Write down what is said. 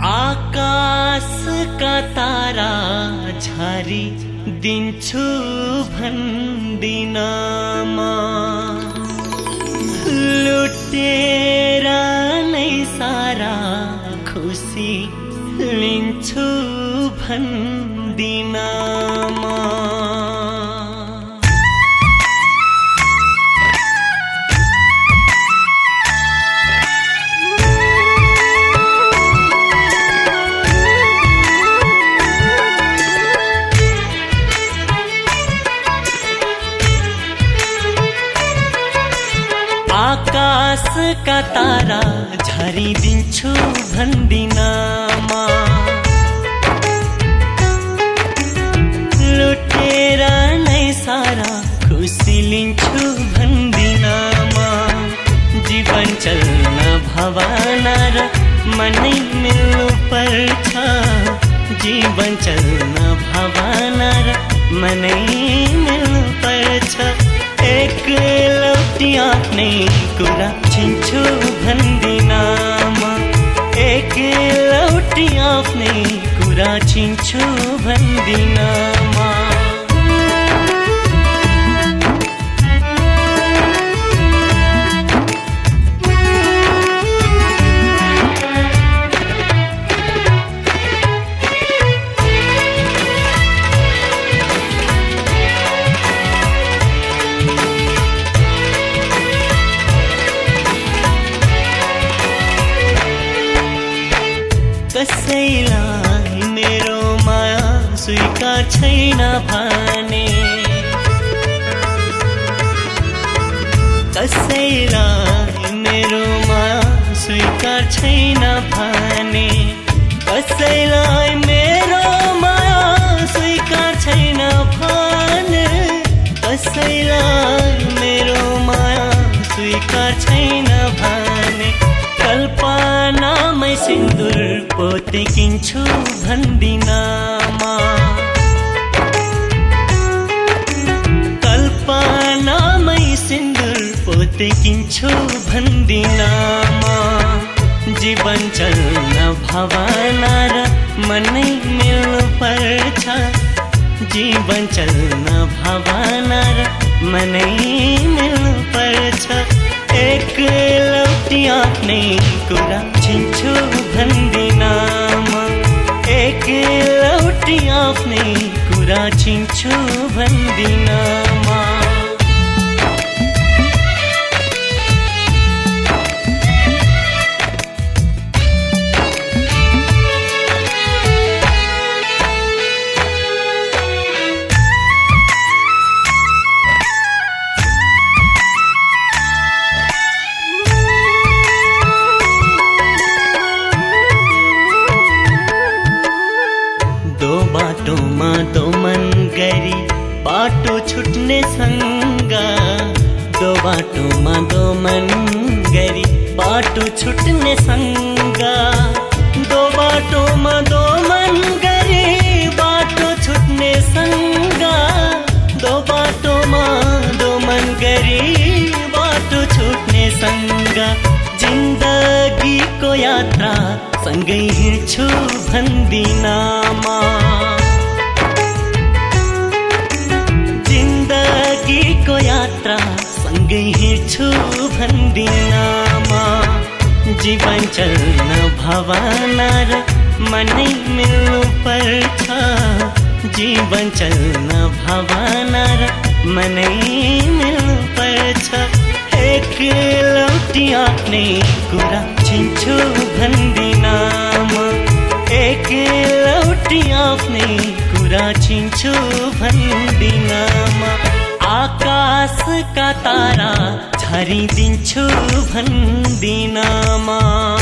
आकाशका तारा झारी दिन्छु भन्दिनमा लुटेर नै सारा खुसी लिन्छु भन्दिनमा आकाशका तारा झारिदिन्छु भन्दिनमा लुटेर नै सारा खुसी लिन्छु भन्दिनमा जीवन चल्न भावना र मनै मिल्नु पर्छ जीवन चल्न भावना र मनै मिल्नु पर्छ एकलौटी आफ्नै कुरा छिन्छु भन्दिनमा एकलौटी आफ्नै कुरा छिन्छु भन्दिनमा कसैलाई मेरो माया स्वीकार छैन भने कसैलाई मेरो माया स्वीकार छैन भने कसैलाई मेरो माया स्वीकार छैन भने कसैलाई मेरो माया स्वीकार छैन भने कल्पनामै सिन्दुर पोतेकिन्छु भन्दिनमा कल्पनामै सिन्दुर पोतेकिन्छु भन्दिनमा जीवन चल्न भावना र मनै मिल्नु पर्छ जीवन चल्न भावना र मनै मिल्नु पर्छ एकलौटी आफ्नै कुरा छिन्छु भन्दिनमा एकलौटी आफ्नै कुरा छिन्छु भन्दिनमा बाटोमा दोमन गरी बाटो छुट्ने सँग दो बाटोमा दोमन गरी बाटो छुट्ने सँग दो बाटोमा दोमन गरी बाटो छुट्ने सँग दो बाटोमा दोमन गरी बाटो छुट्ने सँग जिन्दगीको यात्रा सँगै हिँड्छु भन्दिनमा जिन्दगीको यात्रा सँगै हिँड्छु भन्दिनमा जीवन चल्न भावना र मनै मिल्नु पर्छ जीवन चल्न भावना र मनै मिल्नु पर्छ एकलौटी आफ्नै कुरा छिन्छु भन्दिनमा एकलौटी आफ्नै कुरा छिन्छु भन्दिनमा आकाशका तारा झारिदिन्छु भन्दिनमा